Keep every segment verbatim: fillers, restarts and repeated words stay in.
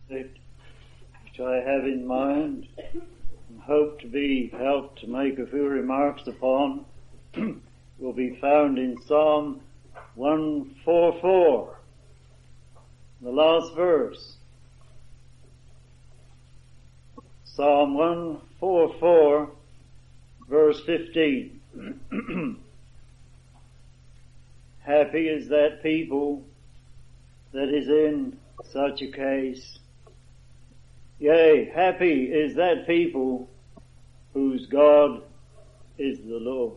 subject which I have in mind and hope to be helped to make a few remarks upon will be found in Psalm one forty-four, the last verse. Psalm one forty-four, verse fifteen. Happy is that people that is in such a case. Yea, happy is that people whose God is the Lord.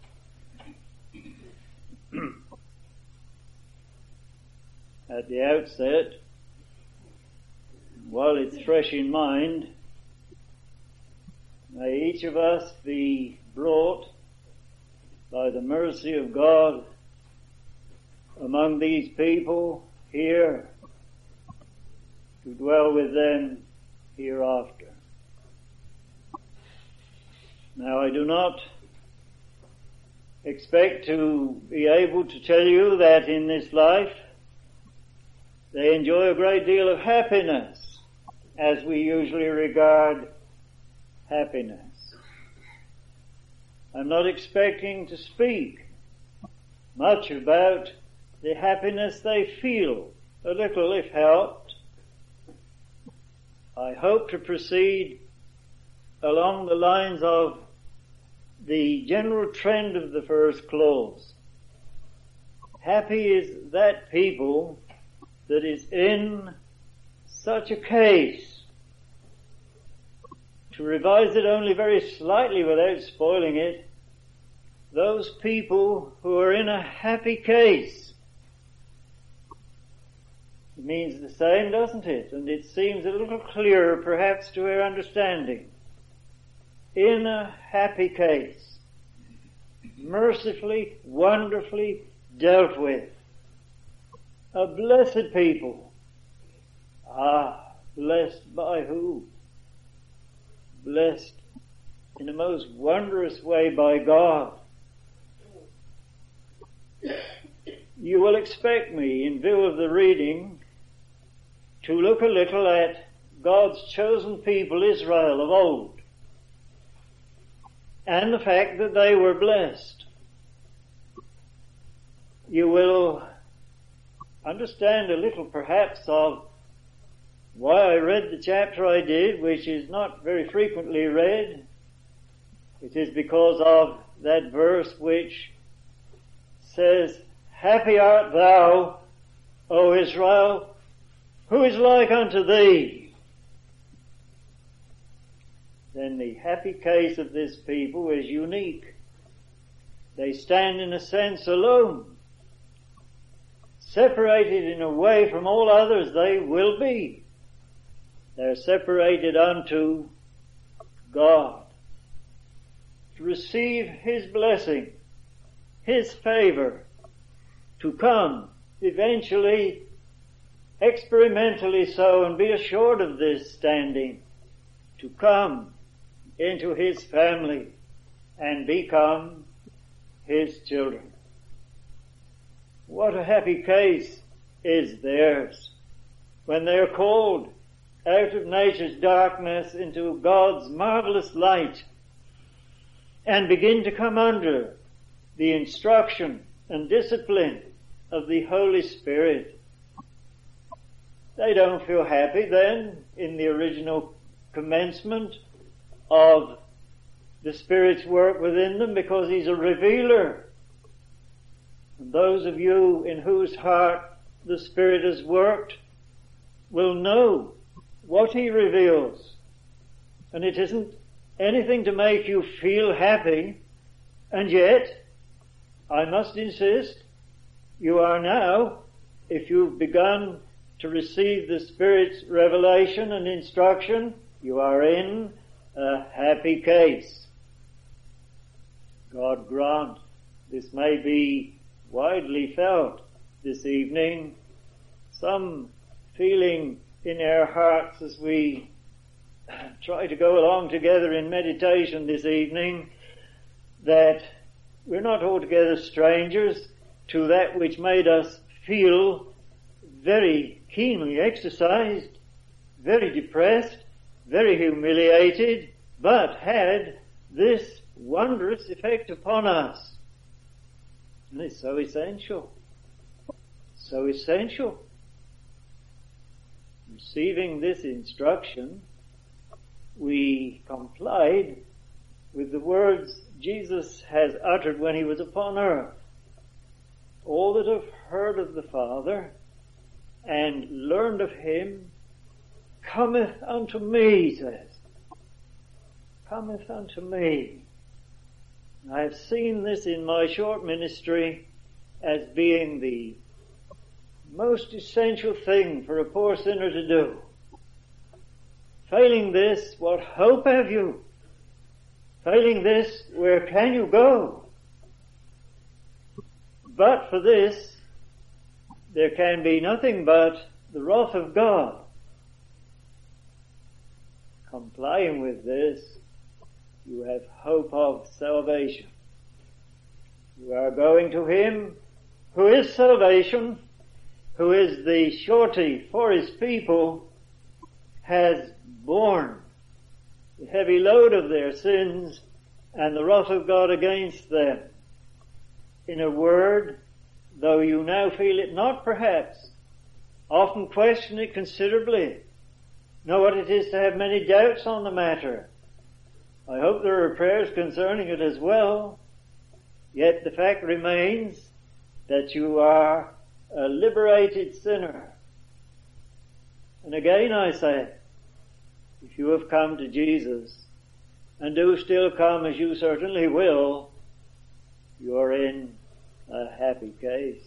At the outset, while it's fresh in mind, may each of us be brought by the mercy of God among these people here to dwell with them hereafter. Now, I do not expect to be able to tell you that in this life they enjoy a great deal of happiness as we usually regard happiness. I'm not expecting to speak much about the happiness they feel, a little if helped. I hope to proceed along the lines of the general trend of the first clause. Happy is that people that is in such a case. To revise it only very slightly without spoiling it, those people who are in a happy case. It means the same, doesn't it? And it seems a little clearer perhaps to our understanding. In a happy case, mercifully, wonderfully dealt with. A blessed people. Ah, blessed by who? Blessed in a most wondrous way by God. You will expect me, in view of the reading, to look a little at God's chosen people, Israel, of old, and the fact that they were blessed. You will understand a little perhaps of why I read the chapter I did, which is not very frequently read. It is because of that verse which says, Happy art thou, O Israel, who is like unto thee? Then the happy case of this people is unique. They stand in a sense alone. Separated in a way from all others they will be. They're separated unto God. To receive His blessing, His favor, to come eventually, experimentally so, and be assured of this standing, to come into His family and become His children. What a happy case is theirs when they are called out of nature's darkness into God's marvelous light and begin to come under the instruction and discipline of the Holy Spirit. They don't feel happy then in the original commencement of the Spirit's work within them because He's a revealer. And those of you in whose heart the Spirit has worked will know what He reveals. And it isn't anything to make you feel happy, and yet, I must insist, you are now, if you've begun to receive the Spirit's revelation and instruction, you are in a happy case. God grant this may be widely felt this evening, some feeling in our hearts as we try to go along together in meditation this evening, that we're not altogether strangers to that which made us feel very keenly exercised very depressed, very humiliated, but had this wondrous effect upon us. And it's so essential. So essential. Receiving this instruction, we complied with the words Jesus has uttered when he was upon earth. All that have heard of the Father and learned of him cometh unto me, he says. Cometh unto me. I have seen this in my short ministry as being the most essential thing for a poor sinner to do. Failing this, what hope have you? Failing this, where can you go? But for this, there can be nothing but the wrath of God. Complying with this, you have hope of salvation. You are going to him who is salvation, who is the surety for his people, has borne the heavy load of their sins and the wrath of God against them. In a word, though you now feel it not perhaps, often question it considerably, know what it is to have many doubts on the matter. I hope there are prayers concerning it as well, yet the fact remains that you are a liberated sinner. And again I say, if you have come to Jesus, and do still come as you certainly will, you are in a happy case.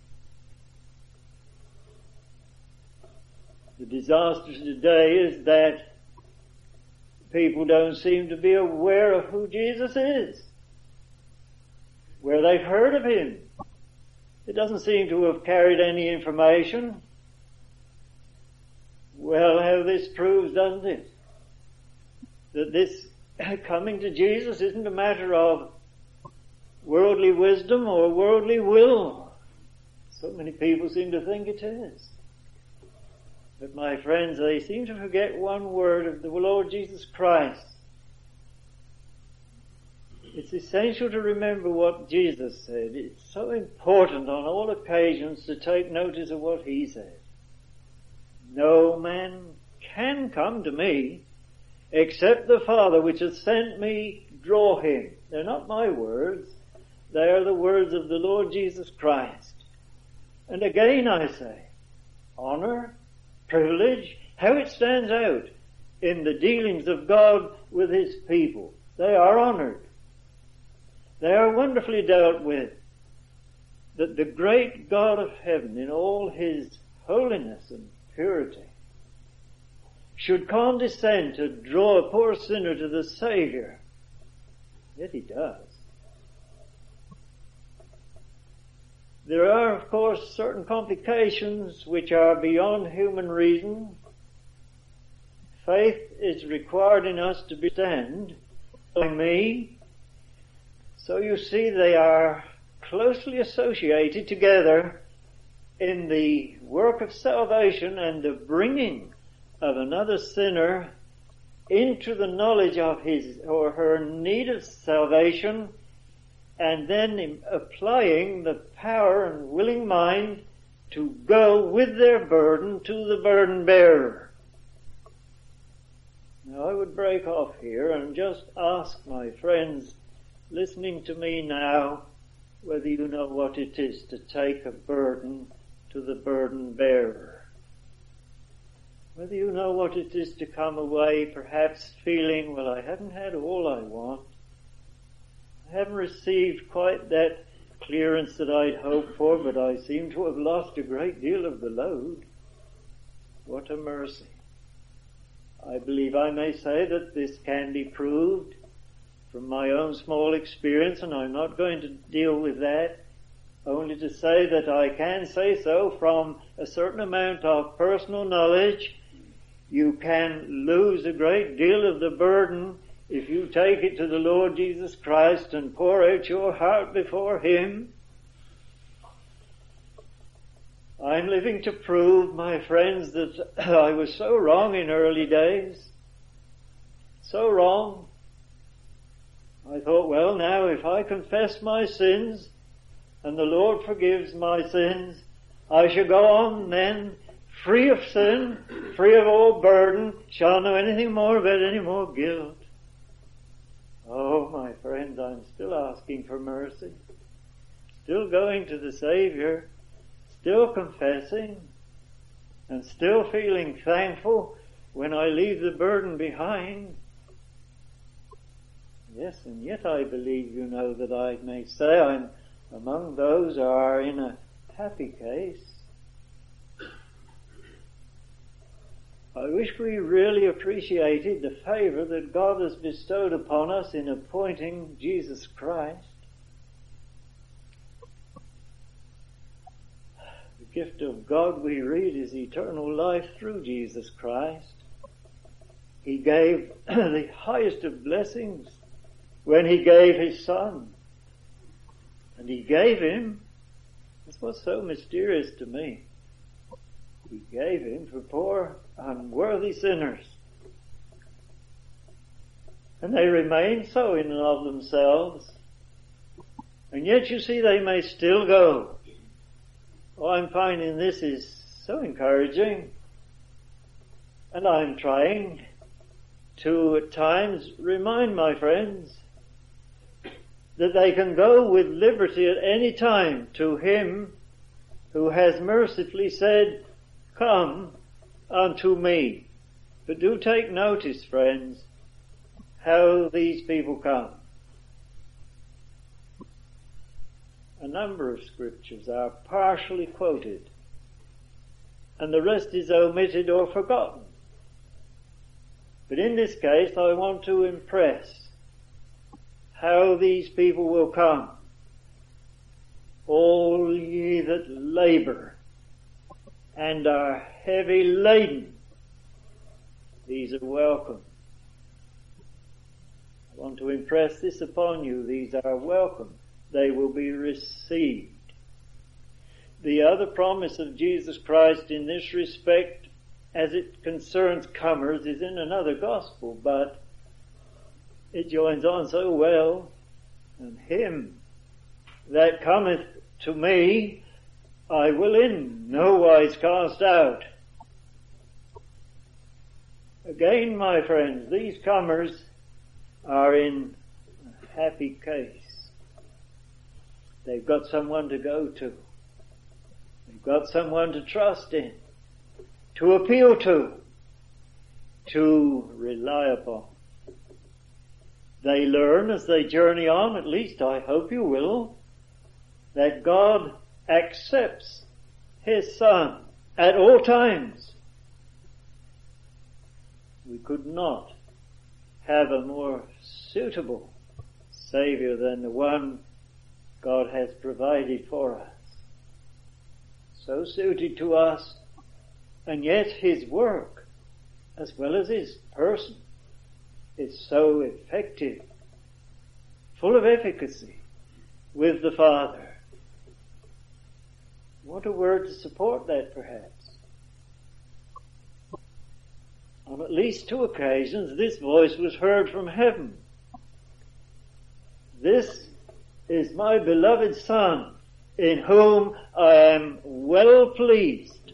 The disaster today is that people don't seem to be aware of who Jesus is, where they've heard of him. It doesn't seem to have carried any information. Well, how this proves, doesn't it? That this coming to Jesus isn't a matter of worldly wisdom or worldly will. So many people seem to think it is. But my friends, they seem to forget one word of the Lord Jesus Christ. It's essential to remember what Jesus said. It's so important on all occasions to take notice of what he said. No man can come to me except the Father which hath sent me draw him. They're not my words. They are the words of the Lord Jesus Christ. And again I say, honor, privilege, how it stands out in the dealings of God with his people. They are honored. They are wonderfully dealt with. That the great God of heaven in all his holiness and purity should condescend to draw a poor sinner to the Savior. Yet he does. There are, of course, certain complications which are beyond human reason. Faith is required in us to be stand by me. So you see they are closely associated together in the work of salvation and the bringing of another sinner into the knowledge of his or her need of salvation, and then applying the power and willing mind to go with their burden to the burden bearer. Now I would break off here and just ask my friends listening to me now whether you know what it is to take a burden to the burden bearer. Whether you know what it is to come away perhaps feeling, well, I haven't had all I want. I haven't received quite that clearance that I'd hoped for, but I seem to have lost a great deal of the load. What a mercy. I believe I may say that this can be proved from my own small experience, and I'm not going to deal with that, only to say that I can say so from a certain amount of personal knowledge. You can lose a great deal of the burden if you take it to the Lord Jesus Christ and pour out your heart before him. I'm living to prove, my friends, that I was so wrong in early days. So wrong. I thought, well, now if I confess my sins and the Lord forgives my sins, I shall go on then free of sin, free of all burden, shall know anything more about any more guilt. Oh, my friends, I'm still asking for mercy, still going to the Saviour, still confessing, and still feeling thankful when I leave the burden behind. Yes, and yet I believe, you know, that I may say I'm among those who are in a happy case. I wish we really appreciated the favour that God has bestowed upon us in appointing Jesus Christ. The gift of God, we read, is eternal life through Jesus Christ. He gave the highest of blessings when He gave His Son. And He gave Him, that's what's so mysterious to me, He gave Him for poor, unworthy sinners. And they remain so in and of themselves. And yet, you see, they may still go. Oh, I'm finding this is so encouraging. And I'm trying to, at times, remind my friends that they can go with liberty at any time to Him who has mercifully said, "Come unto me." But do take notice, friends, how these people come. A number of scriptures are partially quoted, and the rest is omitted or forgotten. But in this case, I want to impress how these people will come. All ye that labour and are heavy laden, these are welcome. I want to impress this upon you. These are welcome. They will be received. The other promise of Jesus Christ in this respect, as it concerns comers, is in another gospel, but it joins on so well. And him that cometh to me, I will in no wise cast out. Again, my friends, these comers are in a happy case. They've got someone to go to. They've got someone to trust in, to appeal to, to rely upon. They learn as they journey on, at least I hope you will, that God accepts His Son at all times. We could not have a more suitable Saviour than the one God has provided for us. So suited to us, and yet His work, as well as His person, is so effective, full of efficacy with the Father. What a word to support that, perhaps. On at least two occasions, this voice was heard from heaven. This is my beloved Son, in whom I am well pleased.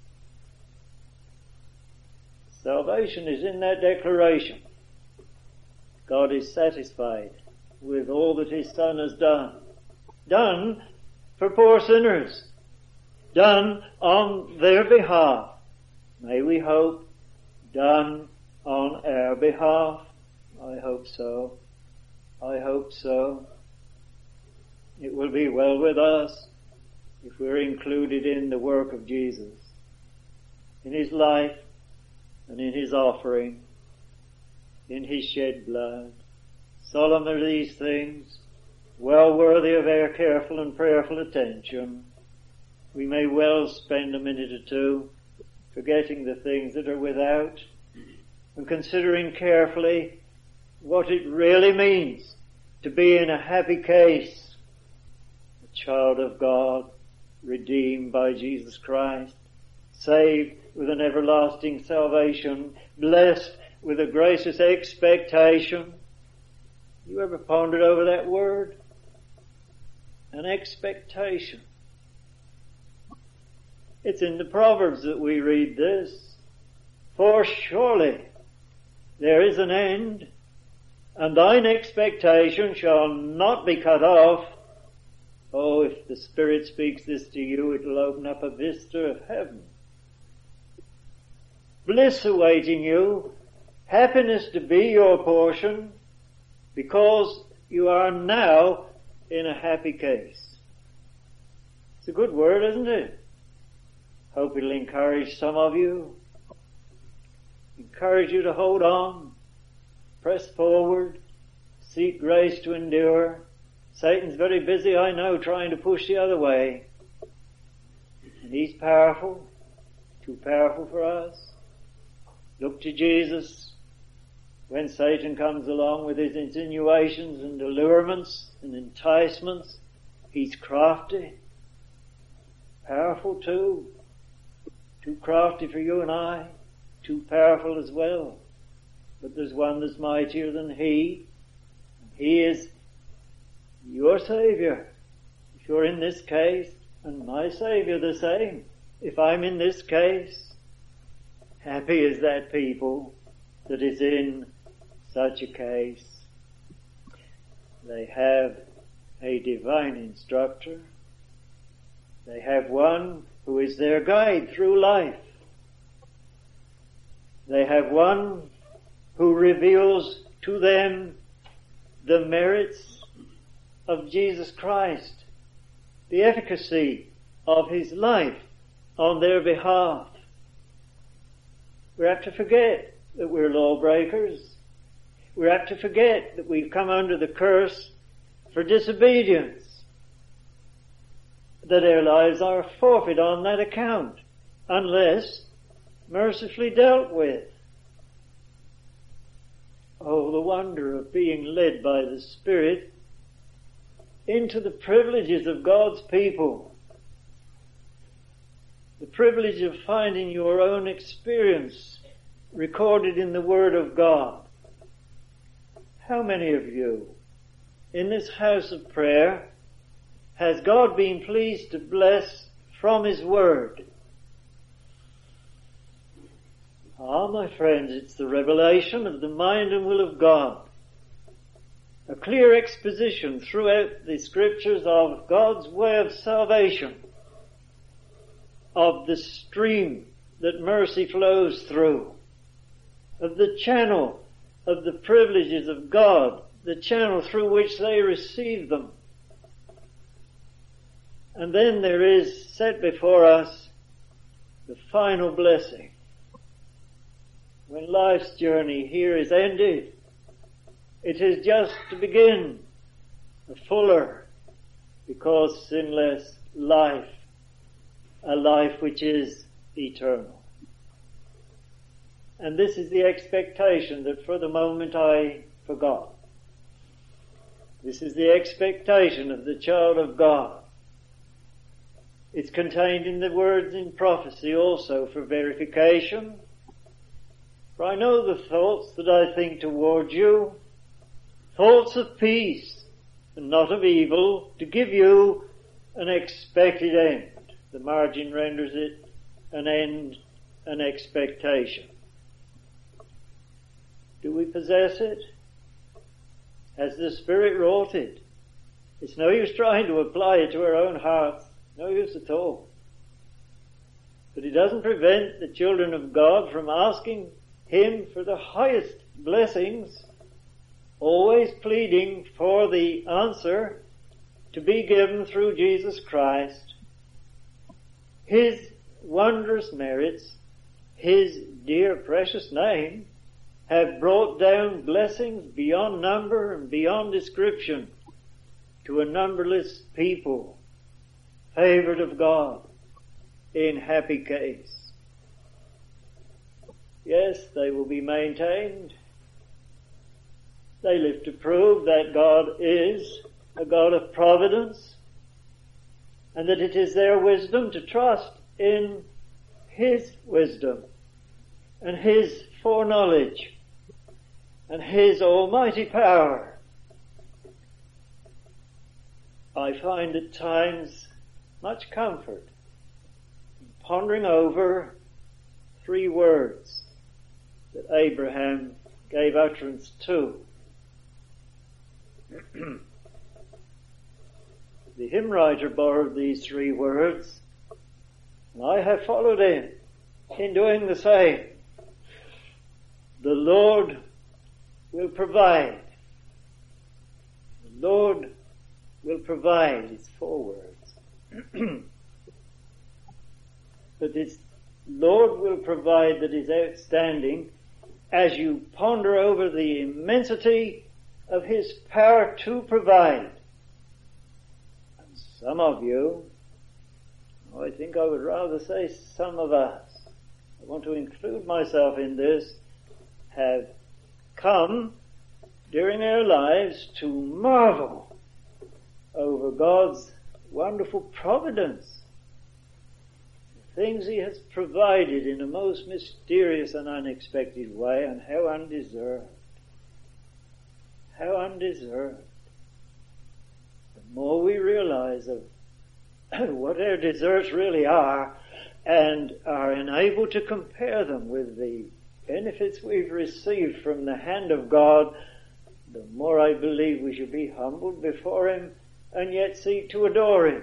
Salvation is in that declaration. God is satisfied with all that His Son has done. Done for poor sinners. Done on their behalf. May we hope, done on our behalf. I hope so. I hope so. It will be well with us if we're included in the work of Jesus, in His life and in His offering, in His shed blood. Solemn are these things, well worthy of our careful and prayerful attention. We may well spend a minute or two forgetting the things that are without and considering carefully what it really means to be in a happy case, a child of God, redeemed by Jesus Christ, saved with an everlasting salvation, blessed with a gracious expectation. You ever pondered over that word? An expectation. It's in the Proverbs that we read this. For surely there is an end, and thine expectation shall not be cut off. Oh, if the Spirit speaks this to you, it will open up a vista of heaven. Bliss awaiting you, happiness to be your portion, because you are now in a happy case. It's a good word, isn't it? Hope it'll encourage some of you. Encourage you to hold on, press forward, seek grace to endure. Satan's very busy, I know, trying to push the other way. And he's powerful, too powerful for us. Look to Jesus. When Satan comes along with his insinuations and allurements and enticements, he's crafty, powerful too. Too crafty for you and I, too powerful as well. But there's one that's mightier than he. He is your Saviour. If you're in this case, and my Saviour the same, if I'm in this case, happy is that people that is in such a case. They have a divine instructor. They have one who is their guide through life. They have one who reveals to them the merits of Jesus Christ, the efficacy of his life on their behalf. We're apt to forget that we're lawbreakers. We're apt to forget that we've come under the curse for disobedience, that our lives are forfeit on that account, unless mercifully dealt with. Oh, the wonder of being led by the Spirit into the privileges of God's people. The privilege of finding your own experience recorded in the Word of God. How many of you in this house of prayer has God been pleased to bless from His Word? Ah, my friends, it's the revelation of the mind and will of God. A clear exposition throughout the Scriptures of God's way of salvation, of the stream that mercy flows through, of the channel of the privileges of God, the channel through which they receive them. And then there is set before us the final blessing. When life's journey here is ended, it is just to begin a fuller, because sinless life, a life which is eternal. And this is the expectation that for the moment I forgot. This is the expectation of the child of God. It's contained in the words in prophecy also for verification. For I know the thoughts that I think toward you, thoughts of peace and not of evil, to give you an expected end. The margin renders it an end, an expectation. Do we possess it? Has the Spirit wrought it? It's no use trying to apply it to our own hearts. No use at all. But it doesn't prevent the children of God from asking Him for the highest blessings, always pleading for the answer to be given through Jesus Christ. His wondrous merits, His dear precious name, have brought down blessings beyond number and beyond description to a numberless people, favored of God, in happy case. Yes, they will be maintained. They live to prove that God is a God of providence, and that it is their wisdom to trust in His wisdom and His foreknowledge and His almighty power. I find at times much comfort in pondering over three words that Abraham gave utterance to. The hymn writer borrowed these three words, and I have followed him in doing the same. The Lord will provide. The Lord will provide. It's four words. But this Lord will provide that is outstanding as you ponder over the immensity of His power to provide. And some of you, I think I would rather say some of us, I want to include myself in this, have come during our lives to marvel over God's wonderful providence, the things He has provided in a most mysterious and unexpected way, and how undeserved. How undeserved. The more we realize of what our deserts really are, and are enabled to compare them with the benefits we've received from the hand of God, the more I believe we should be humbled before Him and yet seek to adore Him.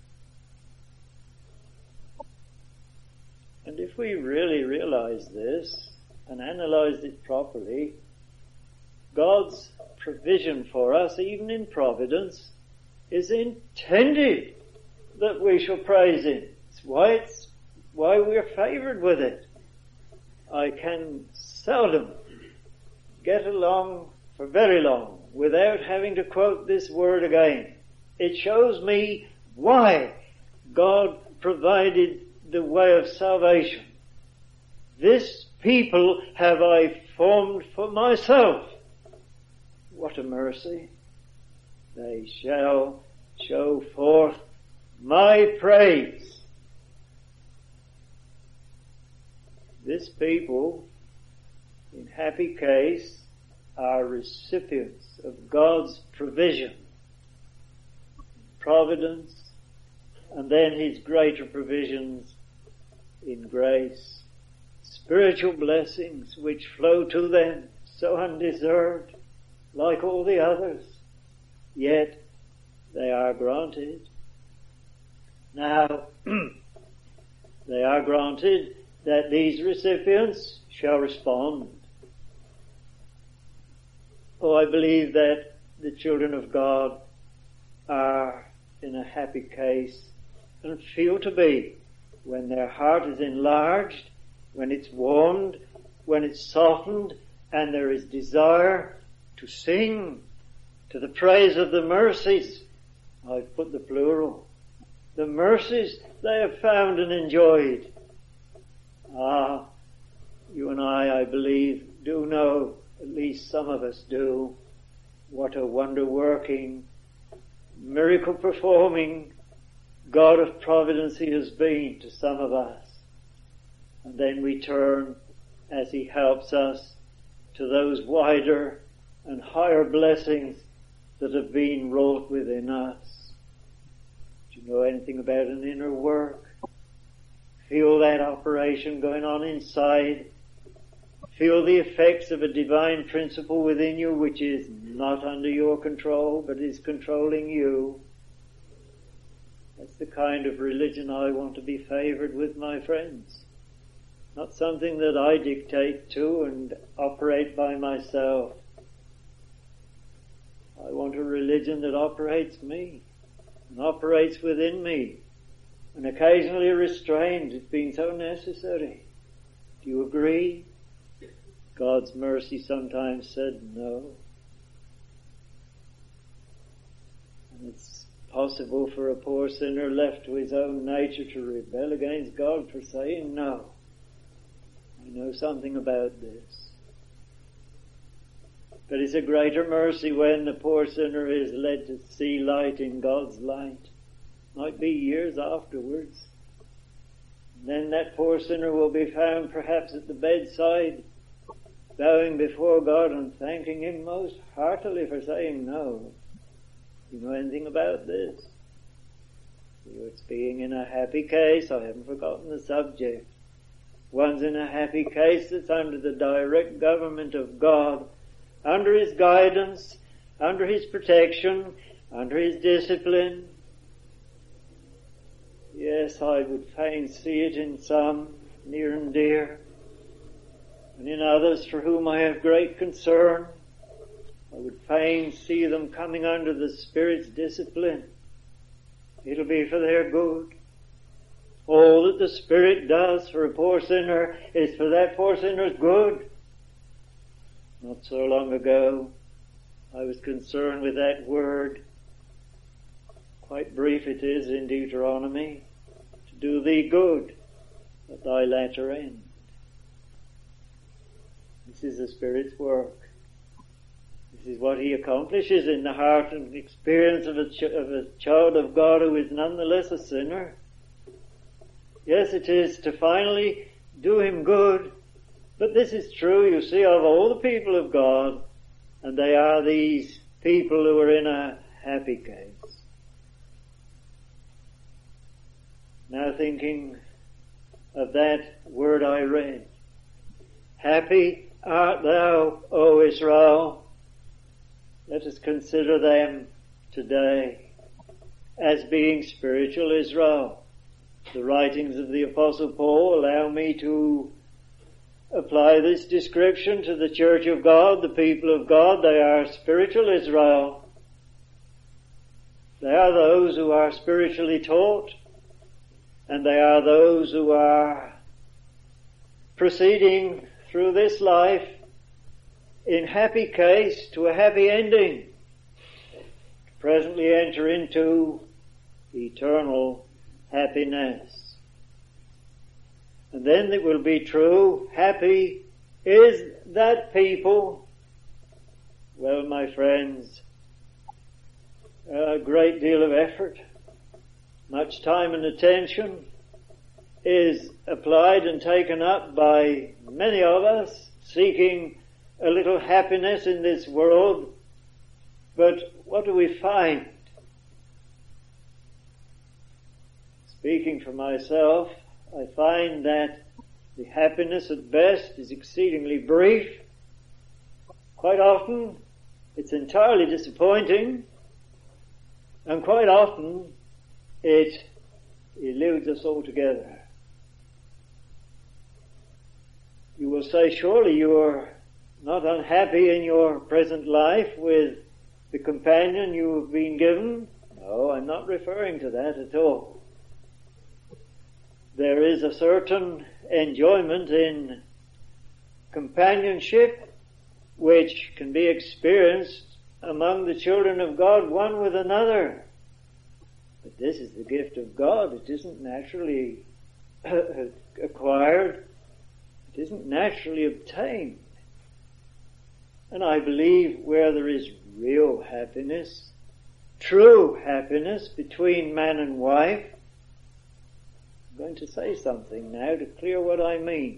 And if we really realize this and analyze it properly, God's provision for us, even in providence, is intended that we shall praise Him. It's why it's why we're favored with it. I can seldom get along for very long without having to quote this word again. It shows me why God provided the way of salvation. This people have I formed for myself. What a mercy. They shall show forth my praise. This people, in happy case, are recipients of God's provision, providence, and then His greater provisions in grace, spiritual blessings which flow to them so undeserved, like all the others, yet they are granted. Now, they are granted that these recipients shall respond. Oh, I believe that the children of God are in a happy case and feel to be when their heart is enlarged, when it's warmed, when it's softened, and there is desire to sing to the praise of the mercies. I've put the plural. The mercies they have found and enjoyed. Ah, you and I, I believe, do know, at least some of us do, what a wonder-working, miracle-performing God of providence He has been to some of us. And then we turn, as He helps us, to those wider and higher blessings that have been wrought within us. Do you know anything about an inner work? Feel that operation going on inside. Feel the effects of a divine principle within you which is not under your control but is controlling you. That's the kind of religion I want to be favored with, my friends. Not something that I dictate to and operate by myself. I want a religion that operates me and operates within me and occasionally restrains. It's been so necessary. Do you agree? God's mercy sometimes said no. And it's possible for a poor sinner left to his own nature to rebel against God for saying no. I know something about this. But it's a greater mercy when the poor sinner is led to see light in God's light might be years afterwards. And then that poor sinner will be found perhaps at the bedside, bowing before God and thanking Him most heartily for saying no. Do you know anything about this? It's being in a happy case. I haven't forgotten the subject. One's in a happy case that's under the direct government of God, under His guidance, under His protection, under His discipline. Yes, I would fain see it in some near and dear, and in others for whom I have great concern. I would fain see them coming under the Spirit's discipline. It'll be for their good. All that the Spirit does for a poor sinner is for that poor sinner's good. Not so long ago, I was concerned with that word. Quite brief it is in Deuteronomy. To do thee good at thy latter end. This is the Spirit's work. This is what He accomplishes in the heart and experience of a, ch- of a child of God who is nonetheless a sinner. Yes, it is to finally do him good, but this is true, you see, of all the people of God, and they are these people who are in a happy case. Now thinking of that word I read, happy art thou, O Israel. Let us consider them today as being spiritual Israel. The writings of the Apostle Paul allow me to apply this description to the Church of God, the people of God. They are spiritual Israel. They are those who are spiritually taught, and they are those who are proceeding through this life in happy case to a happy ending, to presently enter into eternal happiness. And then it will be true, happy is that people. Well, my friends, a great deal of effort, much time and attention is applied and taken up by many of us seeking a little happiness in this world. But what do we find? Speaking for myself, I find that the happiness at best is exceedingly brief. Quite often it's entirely disappointing, and quite often it eludes us altogether. You will say, surely you are not unhappy in your present life with the companion you have been given. No, I'm not referring to that at all. There is a certain enjoyment in companionship which can be experienced among the children of God, one with another. But this is the gift of God. It isn't naturally acquired. It isn't naturally obtained. And I believe where there is real happiness, true happiness between man and wife, I'm going to say something now to clear what I mean.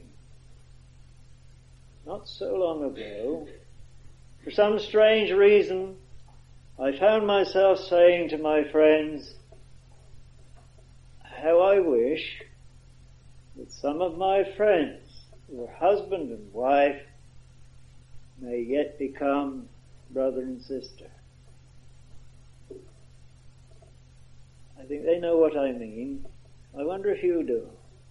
Not so long ago, for some strange reason, I found myself saying to my friends, how I wish that some of my friends who are husband and wife may yet become brother and sister. I think they know what I mean. I wonder if you do.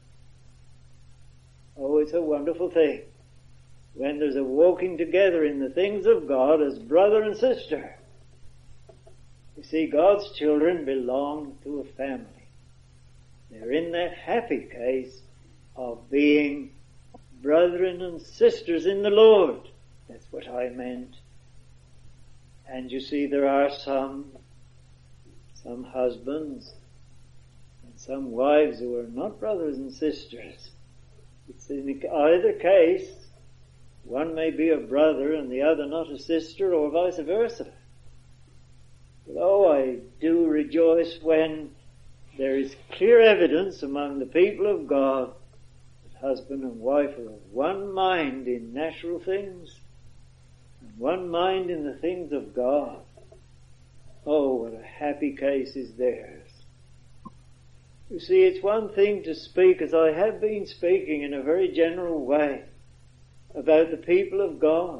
Oh, it's a wonderful thing when there's a walking together in the things of God as brother and sister. You see, God's children belong to a family. They're in that happy case of being brethren and sisters in the Lord. That's what I meant. And you see, there are some, some husbands and some wives who are not brothers and sisters. It's in either case, one may be a brother and the other not a sister, or vice versa. But oh, I do rejoice when there is clear evidence among the people of God that husband and wife are of one mind in natural things and one mind in the things of God. Oh, what a happy case is theirs. You see, it's one thing to speak, as I have been speaking in a very general way, about the people of God.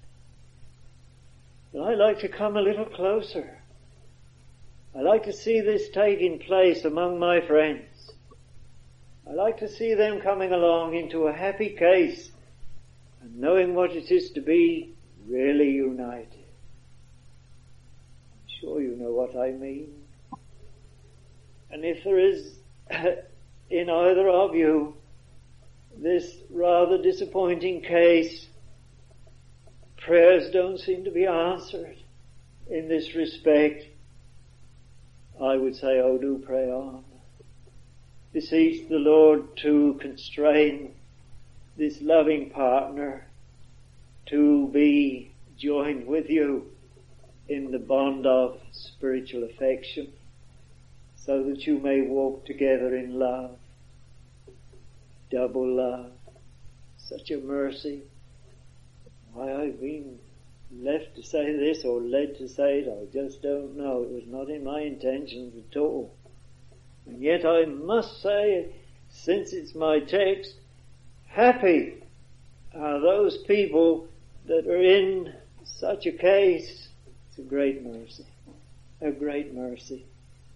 But I like to come a little closer. I like to see this taking place among my friends. I like to see them coming along into a happy case and knowing what it is to be really united. I'm sure you know what I mean. And if there is in either of you this rather disappointing case, prayers don't seem to be answered in this respect, I would say, oh, do pray on. Beseech the Lord to constrain this loving partner to be joined with you in the bond of spiritual affection, so that you may walk together in love, double love. Such a mercy. Why I've been left to say this or led to say it, I just don't know. It was not in my intentions at all. And yet I must say, since it's my text, happy are those people that are in such a case. It's a great mercy. A great mercy.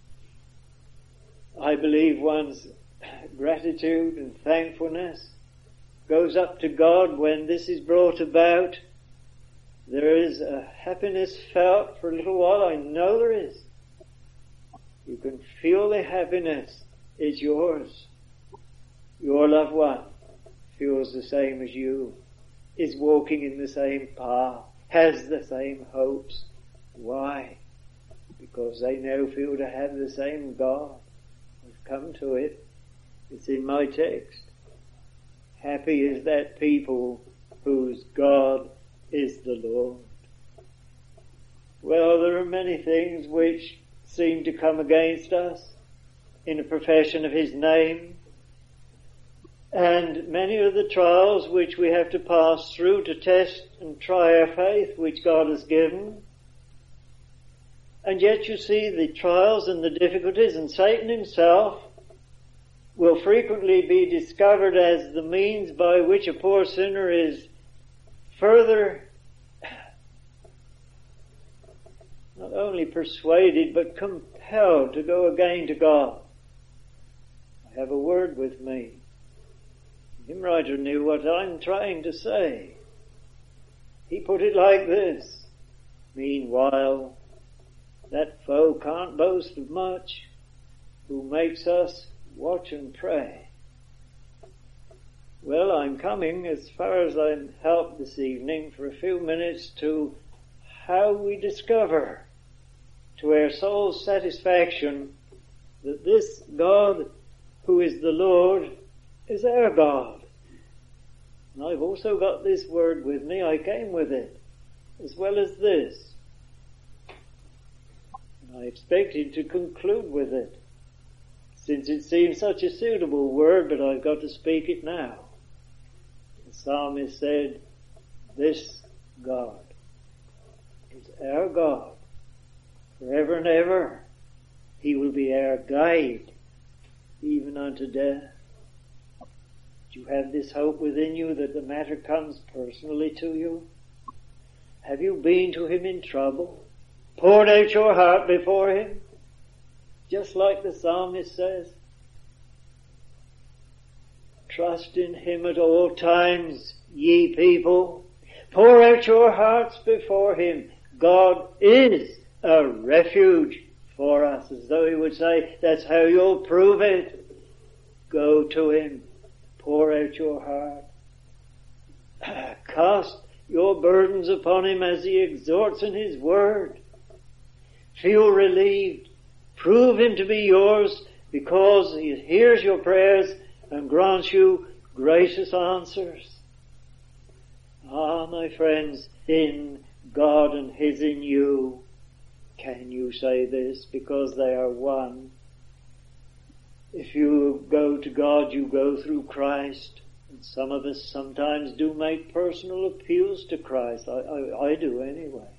I believe one's gratitude and thankfulness goes up to God when this is brought about. There is a happiness felt for a little while. I know there is. You can feel the happiness. It's yours. Your loved one feels the same as you, is walking in the same path, has the same hopes. Why? Because they now feel to have the same God. I've come to it. It's in my text. Happy is that people whose God is the Lord. Well, there are many things which seem to come against us in a profession of His name, and many of the trials which we have to pass through to test and try our faith which God has given. And yet you see the trials and the difficulties, and Satan himself will frequently be discovered as the means by which a poor sinner is further not only persuaded but compelled to go again to God. I have a word with me. The hymn writer knew what I'm trying to say. He put it like this: meanwhile, that foe can't boast of much who makes us watch and pray. Well, I'm coming, as far as I'm helped this evening, for a few minutes to how we discover to our soul's satisfaction that this God who is the Lord is our God. And I've also got this word with me. I came with it, as well as this. And I expected to conclude with it, since it seems such a suitable word, but I've got to speak it now. The psalmist said, this God is our God forever and ever. He will be our guide, even unto death. Do you have this hope within you that the matter comes personally to you? Have you been to Him in trouble? Poured out your heart before Him? Just like the psalmist says, trust in Him at all times, ye people. Pour out your hearts before Him. God is a refuge for us, as though He would say, that's how you'll prove it. Go to Him. Pour out your heart. Cast your burdens upon Him as He exhorts in His word. Feel relieved. Prove Him to be yours, because He hears your prayers and grants you gracious answers. Ah, my friends, in God and His in you, can you say this? Because they are one. if you go to God, you go through Christ. And some of us sometimes do make personal appeals to Christ. I, I, I do anyway.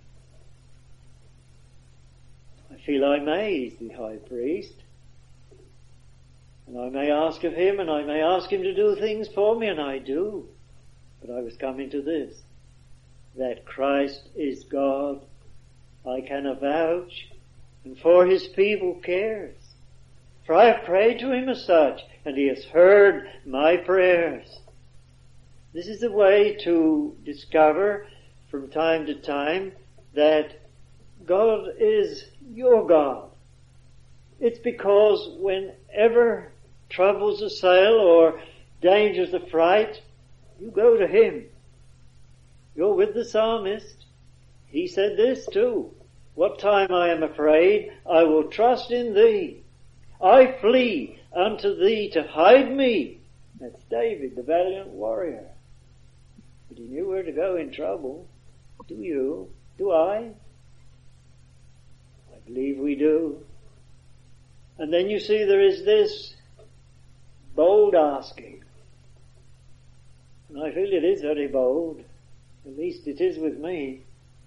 I feel I may. He's the high priest. And I may ask of him, and I may ask him to do things for me, and I do. But I was coming to this, that Christ is God. I can avouch, and for his people cares. For I have prayed to him as such, and he has heard my prayers. This is the way to discover from time to time that God is your God. It's because whenever troubles assail or dangers affright, you go to him. You're with the psalmist. He said this too. What time I am afraid, I will trust in thee. I flee unto thee to hide me. That's David, the valiant warrior. But he knew where to go in trouble. Do you? Do I? I believe we do. And then you see there is this bold asking. And I feel it is very bold. At least it is with me.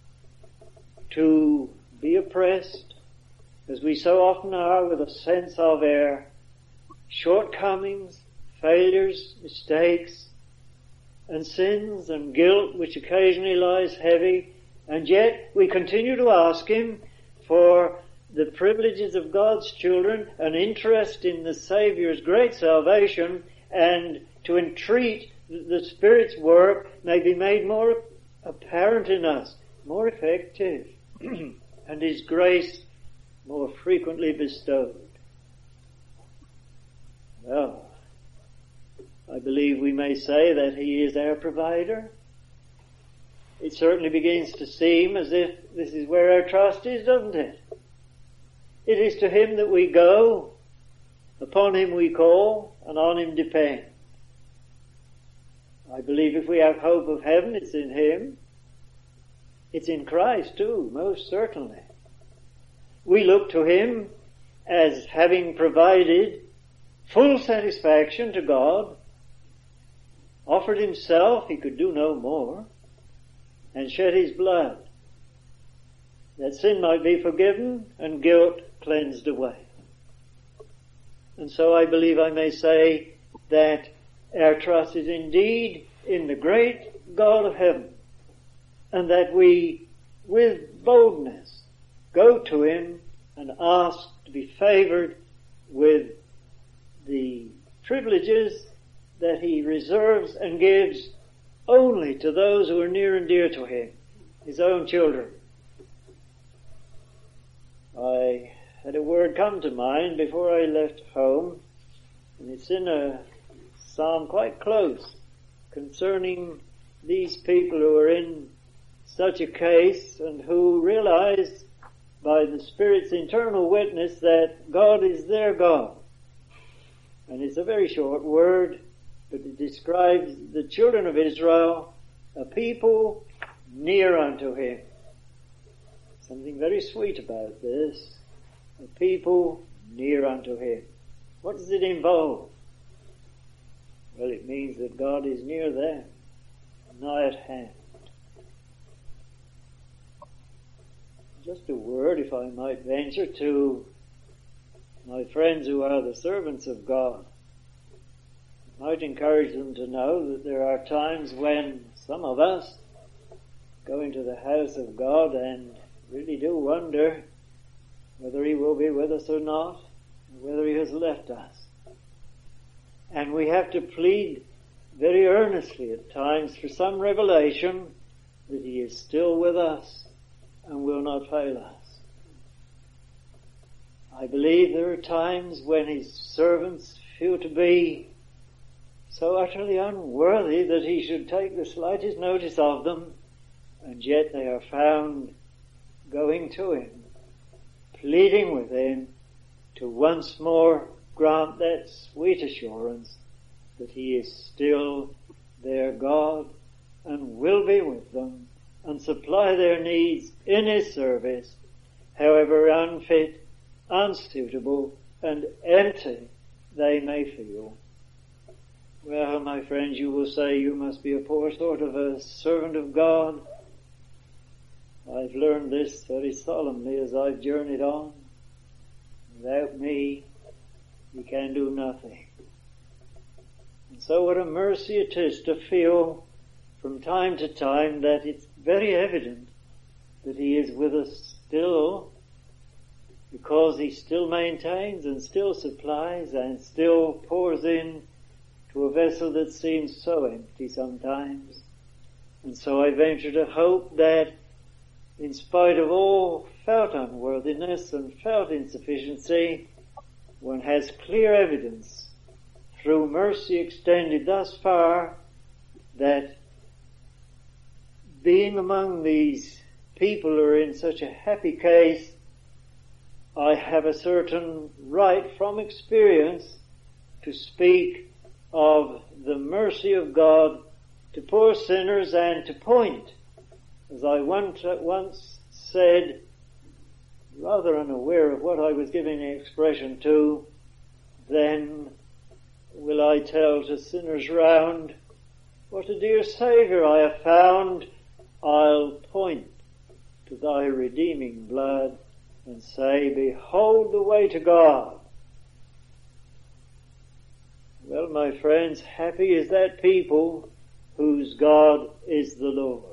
To be oppressed, as we so often are, with a sense of our shortcomings, failures, mistakes, and sins and guilt which occasionally lies heavy, and yet we continue to ask him for the privileges of God's children, an interest in the Saviour's great salvation, and to entreat that the Spirit's work may be made more apparent in us, more effective, and his grace more frequently bestowed. Well, I believe we may say that he is our provider. It certainly begins to seem as if this is where our trust is, doesn't it? It is to him that we go, upon him we call, and on him depend. I believe if we have hope of heaven, it's in him. It's in Christ too, most certainly. We look to him as having provided full satisfaction to God, offered himself, he could do no more, and shed his blood, that sin might be forgiven and guilt cleansed away. And so I believe I may say that our trust is indeed in the great God of heaven, and that we, with boldness, go to him and ask to be favored with the privileges that he reserves and gives only to those who are near and dear to him, his own children. I had a word come to mind before I left home, and it's in a psalm quite close concerning these people who are in such a case and who realize by the Spirit's internal witness that God is their God. And it's a very short word, but it describes the children of Israel, a people near unto him. Something very sweet about this. A people near unto him. What does it involve? Well, it means that God is near them, nigh at hand. Just a word, if I might venture, to my friends who are the servants of God. I might encourage them to know that there are times when some of us go into the house of God and really do wonder whether he will be with us or not, and whether he has left us. And we have to plead very earnestly at times for some revelation that he is still with us and will not fail us. I believe there are times when his servants feel to be so utterly unworthy that he should take the slightest notice of them, and yet they are found going to him, pleading with him to once more grant that sweet assurance that he is still their God and will be with them and supply their needs in his service, however unfit, unsuitable, and empty they may feel. Well, my friends, you will say you must be a poor sort of a servant of God. I've learned this very solemnly as I've journeyed on. Without me, you can do nothing. And so what a mercy it is to feel from time to time that it's very evident that He is with us still, because He still maintains and still supplies and still pours in to a vessel that seems so empty sometimes. And so I venture to hope that in spite of all felt unworthiness and felt insufficiency, one has clear evidence through mercy extended thus far that being among these people who are in such a happy case, I have a certain right from experience to speak of the mercy of God to poor sinners and to point, as I once, once said, rather unaware of what I was giving expression to, then will I tell to sinners round, what a dear Saviour I have found. I'll point to thy redeeming blood and say, behold the way to God. Well, my friends, happy is that people whose God is the Lord.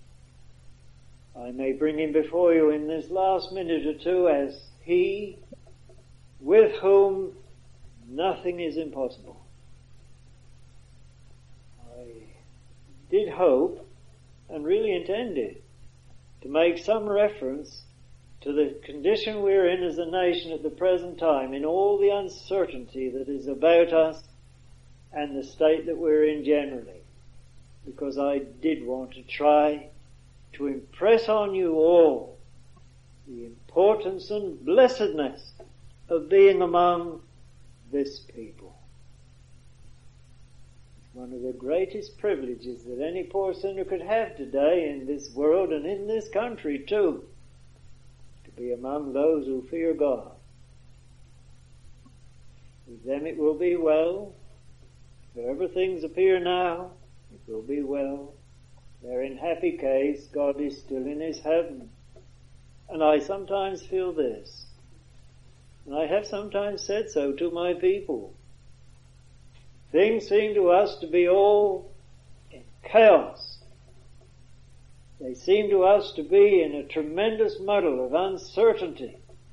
I may bring Him before you in this last minute or two as He with whom nothing is impossible. I did hope and really intended to make some reference to the condition we're in as a nation at the present time, in all the uncertainty that is about us and the state that we're in generally, because I did want to try to impress on you all the importance and blessedness of being among this people. It's one of the greatest privileges that any poor sinner could have today in this world and in this country too, to be among those who fear God. With them it will be well. Wherever things appear now, it will be well. They're in happy case. God is still in His heaven. And I sometimes feel this, and I have sometimes said so to my people. Things seem to us to be all in chaos. They seem to us to be in a tremendous muddle of uncertainty.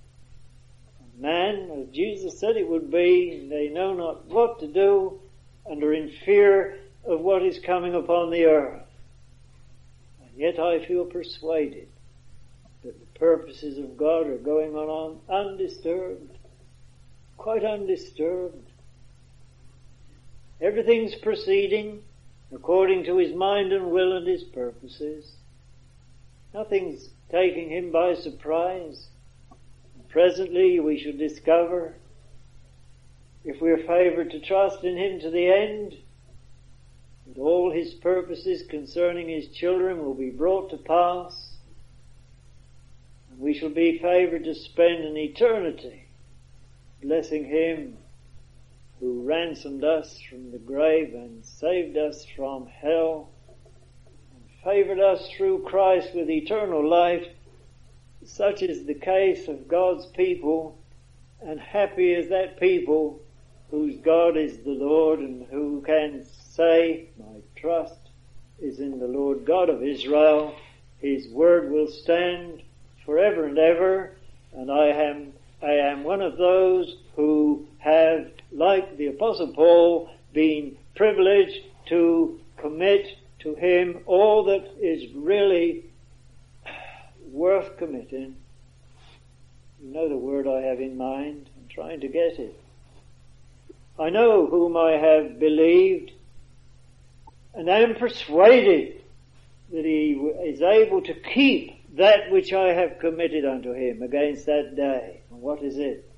Man, as Jesus said it would be, they know not what to do and are in fear of what is coming upon the earth. And yet I feel persuaded that the purposes of God are going on undisturbed, quite undisturbed. Everything's proceeding according to His mind and will and His purposes. Nothing's taking Him by surprise. And presently we shall discover, if we are favoured to trust in Him to the end, that all His purposes concerning His children will be brought to pass. And we shall be favoured to spend an eternity blessing Him who ransomed us from the grave and saved us from hell and favoured us through Christ with eternal life. Such is the case of God's people, and happy is that people whose God is the Lord and who can say, my trust is in the Lord God of Israel. His word will stand forever and ever, and I am I am one of those who have, like the Apostle Paul, been privileged to commit to Him all that is really worth committing. You know the word I have in mind. I'm trying to get it. I know whom I have believed, and I am persuaded that He is able to keep that which I have committed unto Him against that day. And what is it?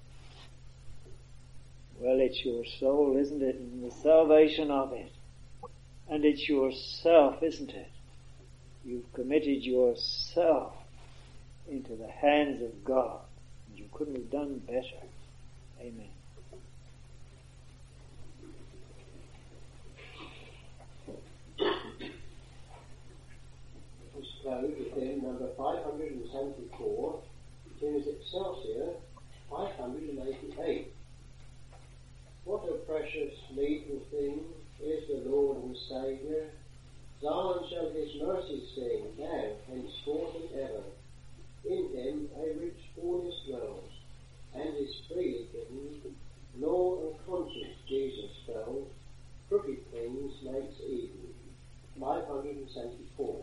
Well, it's your soul, isn't it? And the salvation of it. And it's yourself, isn't it? You've committed yourself into the hands of God. And you couldn't have done better. Amen. code within number five hundred seventy-four, tunes Excelsior five hundred eighty-eight. What a precious, needful thing is the Lord and Saviour. Zion shall his mercy sing, now, henceforth and ever. In him a rich fullness dwells, and is freely given. Law and conscience Jesus spells, crooked things makes even. five hundred seventy-four.